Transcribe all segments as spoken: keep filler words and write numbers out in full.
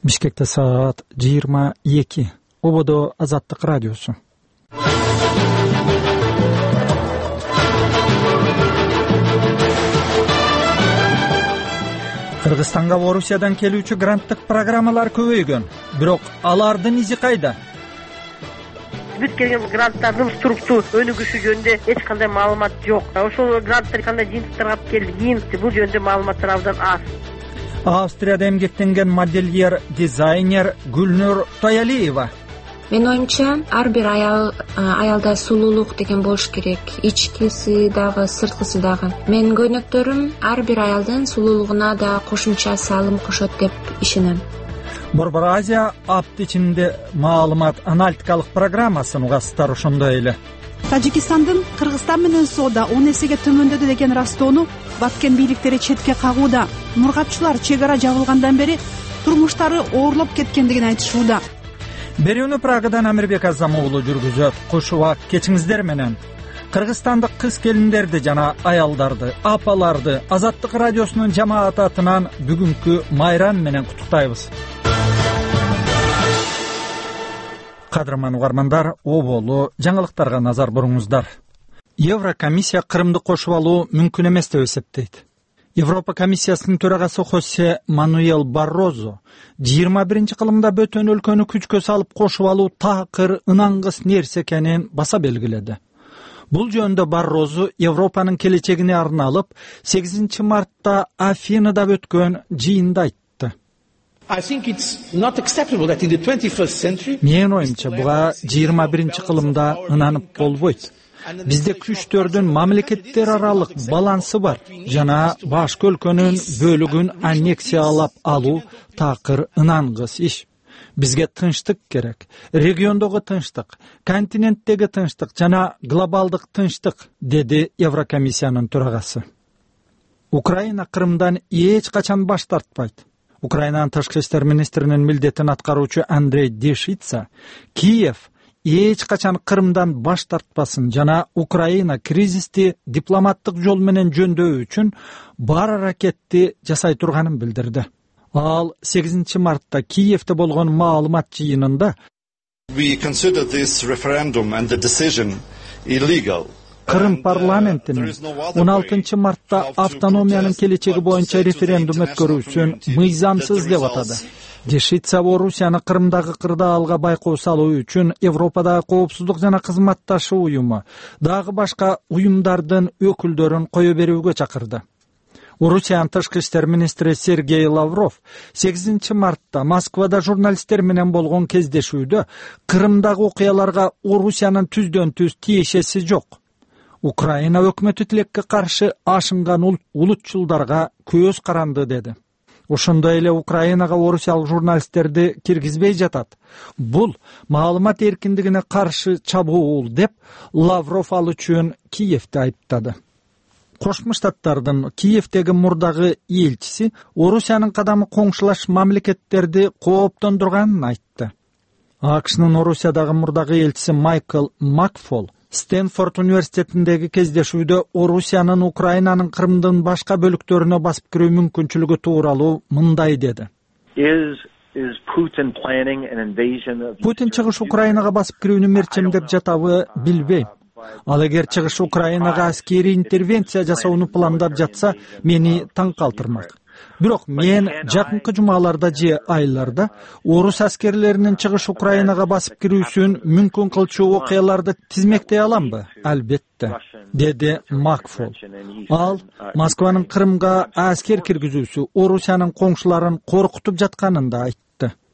Bishkekte saat жыйырма эки. Ободо Азаттык радиосу. Кыргызстанга Орусиядан келүүчү гранттык программалар көбөйгөн. Бирок алардын изи кайда? Бүт келген гранттардын структура өнүгүшү жөнүндө эч кандай маалымат жок. Ошол гранттар кандай жыйынтыктарга алып келген, бул жөнүндө маалыматтар абдан аз. Австрияда эмгектенген модельер, дизайнер Гүлнур Тоялиева. Менин оюмча, ар бир аял аялда сулуулук деген болуш керек. Ичкиси дагы, сырткысы дагы. Менин көйнөктөрүм ар бир аялдын сулуулугуна да кошумча салым кошот деп ишенем. Борбор Азия апт ичинде маалымат аналитикалык программасын угасыздар ошондой эле. Тажикстандын Кыргызстан менен соода он эсеге төмөндөдү деген ырастоону Баткен бийликтери четке кагууда. Мургапчылар чек ара жабылгандан бери турмуштары оорлоп кеткендигин айтышууда. Берүүнү Прагадан Амирбек Азам уулу жүргүзөт. Кош убак кечиңиздер менен. Кыргызстандык кыз келиндерди жана аялдарды, апаларды Азаттык радиосунун жамааты атынан бүгүнкү майрам менен куттуктайбыз. Кадырман угармандар, оболу жаңылыктарга назар буруңуздар. Еврокомиссия Кырымды кошуп алуу мүмкүн эмес деп эсептейт. Европа комиссиясынын төрагасы Хосе Мануэл Баррозо жыйырма биринчи кылымда бөтөн өлкөнү күчкө салып кошуп алуу такыр, ынангыс нерсе экенин баса белгиледи. Бул жөнүндө Баррозо Европанын келечегине арналып сегизинчи мартта Афинада өткөн жыйында айтты. Менин оюмча, буга жыйырма биринчи кылымда ынанып болбойт. Бизде күчтөрдүн мамлекеттер аралык балансы бар жана башка өлкөнүн бөлүгүн аннексиялап алуу такыр, ынангыс иш. Бизге тынчтык керек. Региондогу тынчтык, континенттеги тынчтык жана глобалдык тынчтык, деди Еврокомиссиянын төрагасы. Украина Кырымдан эч качан баш тартпайт. Украинанын тышкы иштер министринин милдетин аткаруучу Андрей Дешица Киев эч качан Кырымдан баш тартпасын жана Украина кризисти дипломаттык жол менен жөндөүү үчүн бар аракетти жасай турганын билдирди. Ал сегизинчи мартта Киевде болгон маалымат жыйынында Кырым парламентинин он алтынчы мартта автономиянын келечеги боюнча референдум өткөрүүсүн мыйзамсыз деп атады. Дешица Орусияны Кырымдагы кырдаалга байкоо салуу үчүн Европадагы коопсуздук жана кызматташуу уюму дагы башка уюмдардын өкүлдөрүн кое берүүгө чакырды. Орусиянын тышкы иштер министри Сергей Лавров сегизинчи мартта Москвада журналисттер менен болгон кездешүүдө Кырымдагы окуяларга Орусиянын түздөн түз тиешеси жок. Украина өкмөтү тилекке каршы ашынган улутчулдарга көз каранды деди. Ошондой эле Украинага орусиялык журналисттерди киргизбей жатат. Бул маалымат эркиндигине каршы чабуул деп Лавров ал үчүн Киевди айыптады. Кошмо Штаттардын Киевдеги мурдагы элчиси Орусиянын кадамы коңшулаш мамлекеттерди кооптондурганын айтты. АКШнын Орусиядагы мурдагы элчиси Майкл Макфол Стэнфорд университетиндеги кездешүүдө Орусиянын Украинанын Кырымдын башка бөлүктөрүнө басып кирүү мүмкүнчүлүгү тууралуу мындай деди. Путин чыгыш Украинага басып кирүүнү мерчемдеп жатабы билбейм. Ал эгер чыгыш Украинага аскерий интервенция жасоону пландап жатса, мени таң калтырмак. Бирок мен жакынкы жумаларда же айларда орус аскерлеринин чыгыш Украинага басып кирүүсүн мүмкүн кылчу окуяларды тизмектей аламбы? Албетте, деди Макфол. Ал Москванын Кырымга аскер киргизүүсү Орусиянын коңшуларын коркутуп жатканын да айтты.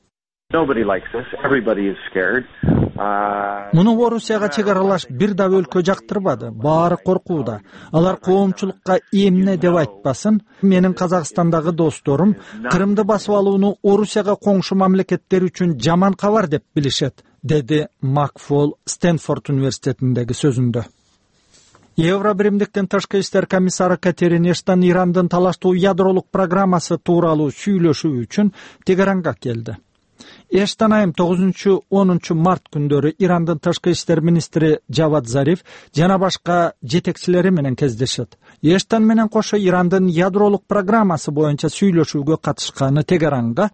Муну Орусияга чек аралаш бир да өлкө жактырбады, баары коркууда. Алар коомчулукка эмне деп айтпасын, менин Казакстандагы досторум Кырымды басып алууну Орусияга коңшу мамлекеттер үчүн жаман кабар деп билишет, деди Макфол Стэнфорд университетиндеги сөзүндө. Евробиримдиктин тышкы иштер комиссары Катерин Эштон Ирандын талаштуу ядролук программасы тууралуу сүйлөшүү үчүн Тегеранга келди. Эштон айым тогузунчу онунчу март күндөрү Ирандын тышкы иштер министри Жавад Зариф жана башка жетекчилери менен кездешет. Эштон менен кошо Ирандын ядролук программасы боюнча сүйлөшүүгө катышканы Тегеранга